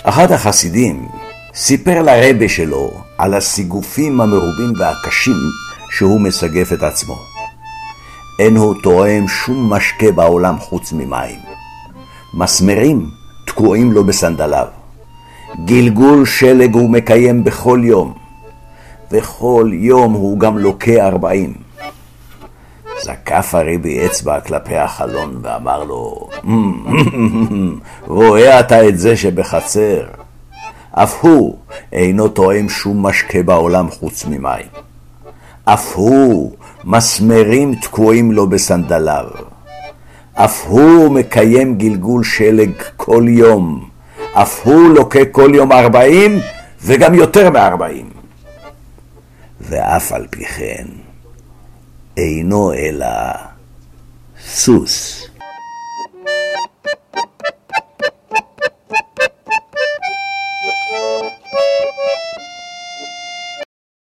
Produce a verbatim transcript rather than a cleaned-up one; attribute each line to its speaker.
Speaker 1: אחד החסידים סיפר לרבה שלו על הסיגופים המרובים והקשים שהוא מסגף את עצמו. אין הוא תואם שום משקה בעולם חוץ ממים. מסמרים תקועים לו בסנדליו. גלגול שלג הוא מקיים בכל יום, וכל יום הוא גם לוקה ארבעים. זקף הרבי אצבע כלפי החלון ואמר לו, רואה אתה את זה שבחצר? אף הוא אינו תואם שום משקה בעולם חוץ ממים. אף הוא מסמרים תקועים לו בסנדליו. אף הוא מקיים גלגול שלג כל יום. אף הוא לוקה כל יום ארבעים וגם יותר מארבעים. ואף על פי כן אינו אלא סוס.